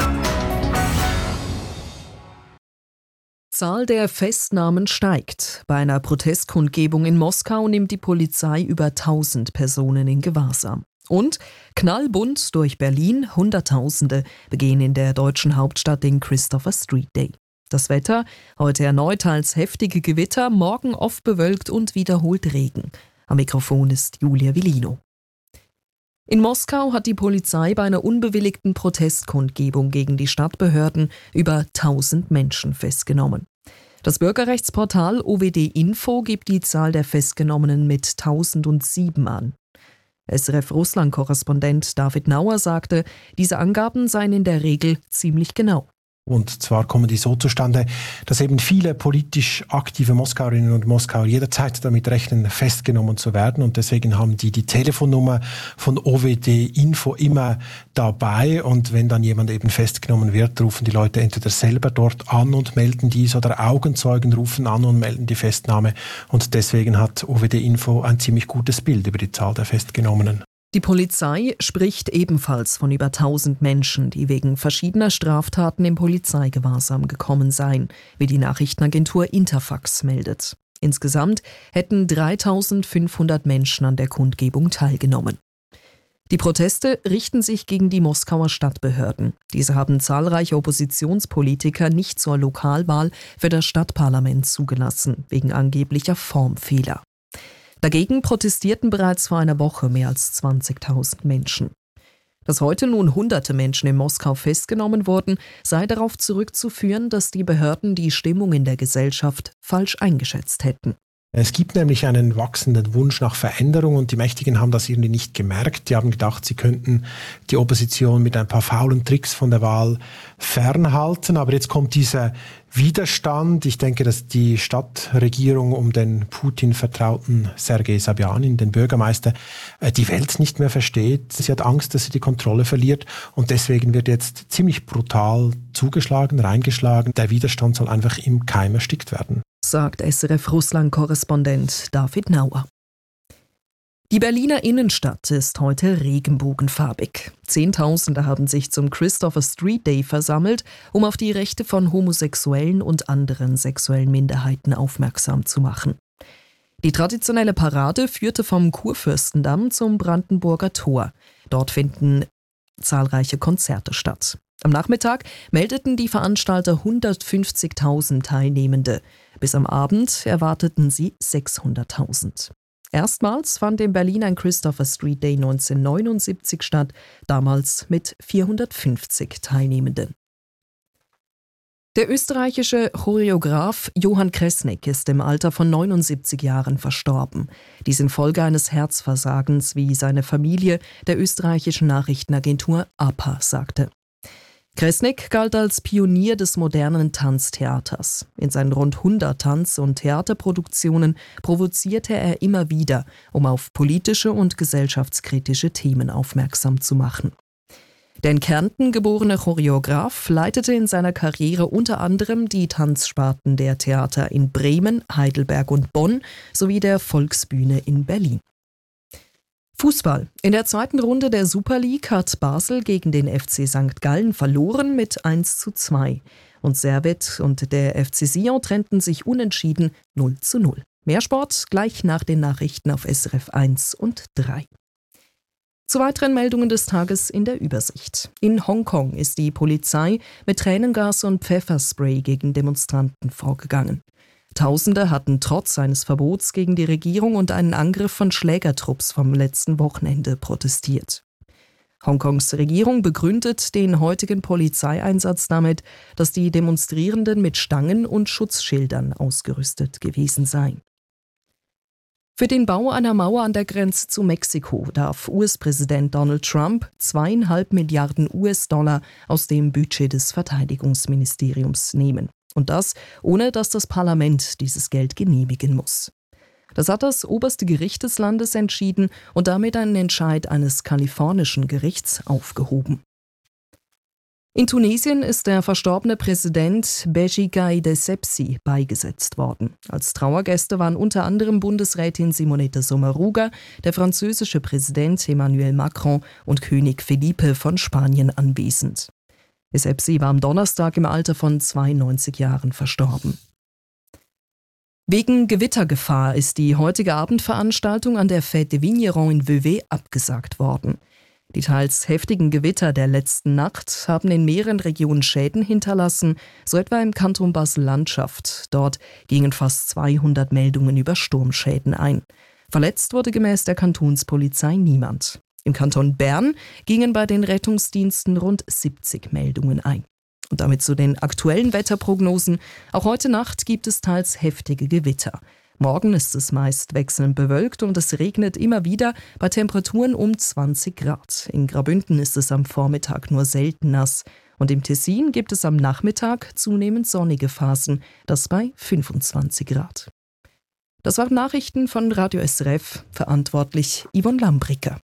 Zahl der Festnahmen steigt. Bei einer Protestkundgebung in Moskau nimmt die Polizei über 1000 Personen in Gewahrsam. Und knallbunt durch Berlin, Hunderttausende begehen in der deutschen Hauptstadt den Christopher Street Day. Das Wetter, heute erneut als heftige Gewitter, morgen oft bewölkt und wiederholt Regen. Am Mikrofon ist Julia Villino. In Moskau hat die Polizei bei einer unbewilligten Protestkundgebung gegen die Stadtbehörden über 1000 Menschen festgenommen. Das Bürgerrechtsportal OWD Info gibt die Zahl der Festgenommenen mit 1007 an. SRF-Russland-Korrespondent David Nauer sagte, diese Angaben seien in der Regel ziemlich genau. Und zwar kommen die so zustande, dass eben viele politisch aktive Moskauerinnen und Moskauer jederzeit damit rechnen, festgenommen zu werden. Und deswegen haben die Telefonnummer von OWD Info immer dabei. Und wenn dann jemand eben festgenommen wird, rufen die Leute entweder selber dort an und melden dies oder Augenzeugen rufen an und melden die Festnahme. Und deswegen hat OWD Info ein ziemlich gutes Bild über die Zahl der Festgenommenen. Die Polizei spricht ebenfalls von über 1000 Menschen, die wegen verschiedener Straftaten im Polizeigewahrsam gekommen seien, wie die Nachrichtenagentur Interfax meldet. Insgesamt hätten 3500 Menschen an der Kundgebung teilgenommen. Die Proteste richten sich gegen die Moskauer Stadtbehörden. Diese haben zahlreiche Oppositionspolitiker nicht zur Lokalwahl für das Stadtparlament zugelassen, wegen angeblicher Formfehler. Dagegen protestierten bereits vor einer Woche mehr als 20.000 Menschen. Dass heute nun hunderte Menschen in Moskau festgenommen wurden, sei darauf zurückzuführen, dass die Behörden die Stimmung in der Gesellschaft falsch eingeschätzt hätten. Es gibt nämlich einen wachsenden Wunsch nach Veränderung und die Mächtigen haben das irgendwie nicht gemerkt. Die haben gedacht, sie könnten die Opposition mit ein paar faulen Tricks von der Wahl fernhalten. Aber jetzt kommt dieser Widerstand. Ich denke, dass die Stadtregierung um den Putin-vertrauten Sergei Sobjanin, den Bürgermeister, die Welt nicht mehr versteht. Sie hat Angst, dass sie die Kontrolle verliert und deswegen wird jetzt ziemlich brutal zugeschlagen, reingeschlagen. Der Widerstand soll einfach im Keim erstickt werden, sagt SRF-Russland-Korrespondent David Nauer. Die Berliner Innenstadt ist heute regenbogenfarbig. Zehntausende haben sich zum Christopher Street Day versammelt, um auf die Rechte von Homosexuellen und anderen sexuellen Minderheiten aufmerksam zu machen. Die traditionelle Parade führte vom Kurfürstendamm zum Brandenburger Tor. Dort finden zahlreiche Konzerte statt. Am Nachmittag meldeten die Veranstalter 150.000 Teilnehmende. Bis am Abend erwarteten sie 600.000. Erstmals fand in Berlin ein Christopher Street Day 1979 statt, damals mit 450 Teilnehmenden. Der österreichische Choreograf Johann Kresnik ist im Alter von 79 Jahren verstorben. Dies infolge eines Herzversagens, wie seine Familie der österreichischen Nachrichtenagentur APA sagte. Kresnik galt als Pionier des modernen Tanztheaters. In seinen rund 100 Tanz- und Theaterproduktionen provozierte er immer wieder, um auf politische und gesellschaftskritische Themen aufmerksam zu machen. Der in Kärnten geborene Choreograf leitete in seiner Karriere unter anderem die Tanzsparten der Theater in Bremen, Heidelberg und Bonn sowie der Volksbühne in Berlin. Fußball. In der zweiten Runde der Super League hat Basel gegen den FC St. Gallen verloren mit 1:2. Und Servette und der FC Sion trennten sich unentschieden 0:0. Mehr Sport gleich nach den Nachrichten auf SRF 1 und 3. Zu weiteren Meldungen des Tages in der Übersicht. In Hongkong ist die Polizei mit Tränengas und Pfefferspray gegen Demonstranten vorgegangen. Tausende hatten trotz eines Verbots gegen die Regierung und einen Angriff von Schlägertrupps vom letzten Wochenende protestiert. Hongkongs Regierung begründet den heutigen Polizeieinsatz damit, dass die Demonstrierenden mit Stangen und Schutzschildern ausgerüstet gewesen seien. Für den Bau einer Mauer an der Grenze zu Mexiko darf US-Präsident Donald Trump 2,5 Milliarden US-Dollar aus dem Budget des Verteidigungsministeriums nehmen. Und das, ohne dass das Parlament dieses Geld genehmigen muss. Das hat das oberste Gericht des Landes entschieden und damit einen Entscheid eines kalifornischen Gerichts aufgehoben. In Tunesien ist der verstorbene Präsident Beji Caïd Essebsi beigesetzt worden. Als Trauergäste waren unter anderem Bundesrätin Simonetta Sommaruga, der französische Präsident Emmanuel Macron und König Felipe von Spanien anwesend. Essebsi war am Donnerstag im Alter von 92 Jahren verstorben. Wegen Gewittergefahr ist die heutige Abendveranstaltung an der Fête des Vignerons in Vevey abgesagt worden. Die teils heftigen Gewitter der letzten Nacht haben in mehreren Regionen Schäden hinterlassen, so etwa im Kanton Basel-Landschaft. Dort gingen fast 200 Meldungen über Sturmschäden ein. Verletzt wurde gemäß der Kantonspolizei niemand. Im Kanton Bern gingen bei den Rettungsdiensten rund 70 Meldungen ein. Und damit zu den aktuellen Wetterprognosen. Auch heute Nacht gibt es teils heftige Gewitter. Morgen ist es meist wechselnd bewölkt und es regnet immer wieder bei Temperaturen um 20 Grad. In Graubünden ist es am Vormittag nur selten nass. Und im Tessin gibt es am Nachmittag zunehmend sonnige Phasen, das bei 25 Grad. Das waren Nachrichten von Radio SRF, verantwortlich Yvonne Lambricker.